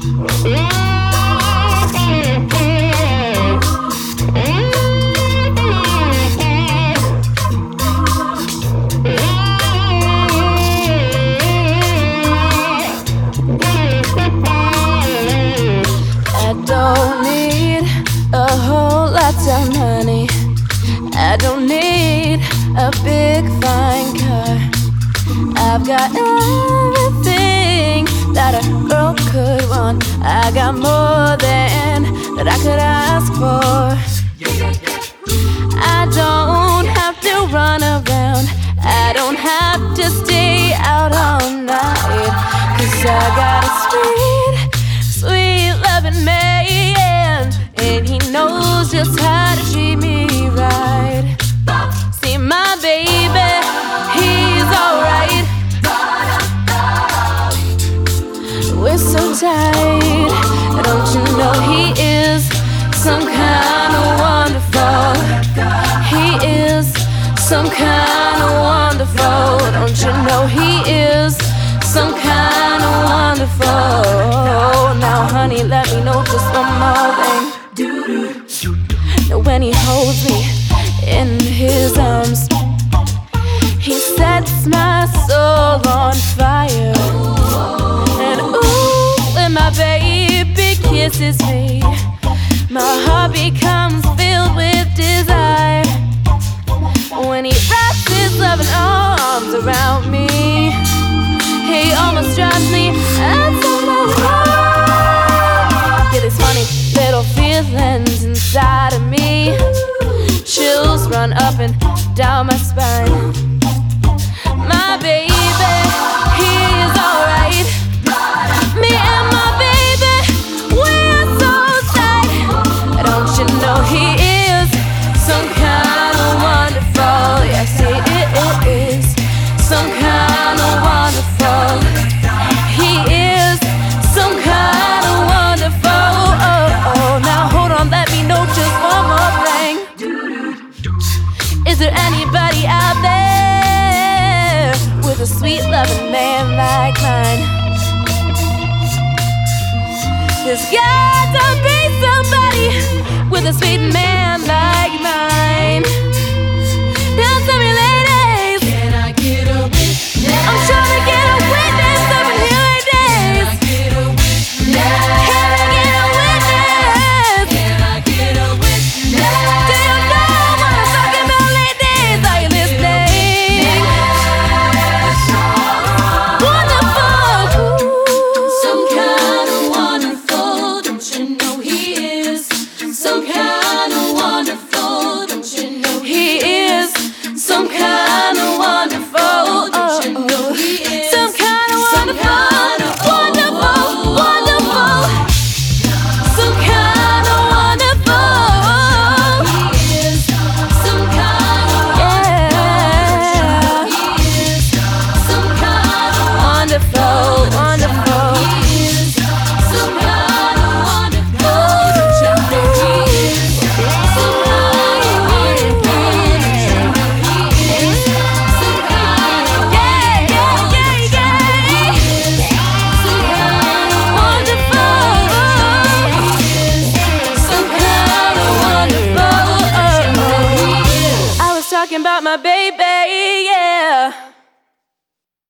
Don't need a whole lot of money. I don't need a big fine car. I've got everything that a girl could want. I got more than that I could ask for. I don't have to run around. I don't have to stay out all night. 'Cause I got a sweet loving man, and he knows just how to treat me right. See my baby, he's alright. We're so tight. Don't you know he is some kind of wonderful? He is some kind of wonderful. Don't you know he is some kind of wonderful? Now honey, let me know just one more thing. Now when he holds me in his arms, he sets my soul on fire. And ooh, when my baby kisses me, my heart becomes filled with desire. When he wraps his loving arms around me, he almost drives me out of my mind. Get these funny little feelings inside of me. Chills run up and down my spine. My baby, he is alright. Me and my baby, we're so tight. Don't you know he is some kind of wonderful? Yes, he is some kind of wonderful. He is some kind of wonderful. Oh, now hold on, let me know just one more thing. Is there anybody out there with a sweet loving man like mine? There's got to be somebody with a sweet man like mine.